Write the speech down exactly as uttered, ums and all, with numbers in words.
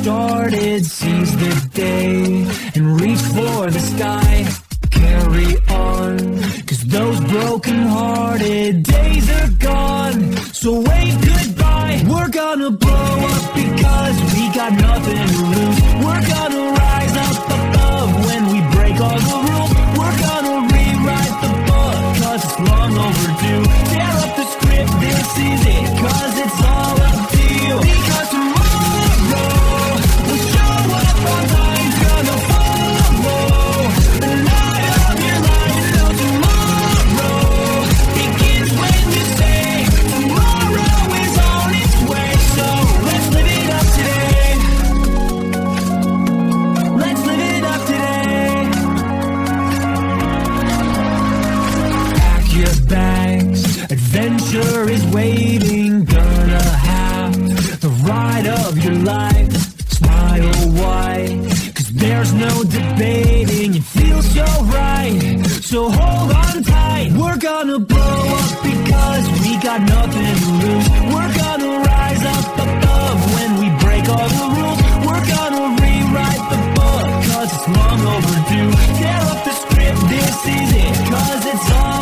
started, seize the day and reach for the sky. Carry on, cause those broken-hearted days are gone. So wave goodbye, we're gonna blow up because we got nothing to lose. We're gonna rise up above when we break all the rules. We're gonna rewrite the book cause it's long overdue. Tear up the script, this is it, cause it's all up to you. Because tomorrow we'll show up on time, gonna follow the night of your life. So tomorrow begins when you say tomorrow is on its way. So let's live it up today. Let's live it up today. Pack your bags, adventure is waiting. Gonna have the ride of your life. Smile wide, cause there's no debating. You feel so right, so hold on tight. We're gonna blow up because we got nothing to lose. We're gonna rise up above when we break all the rules. We're gonna rewrite the book cause it's long overdue. Tear up the script, this is it, cause it's all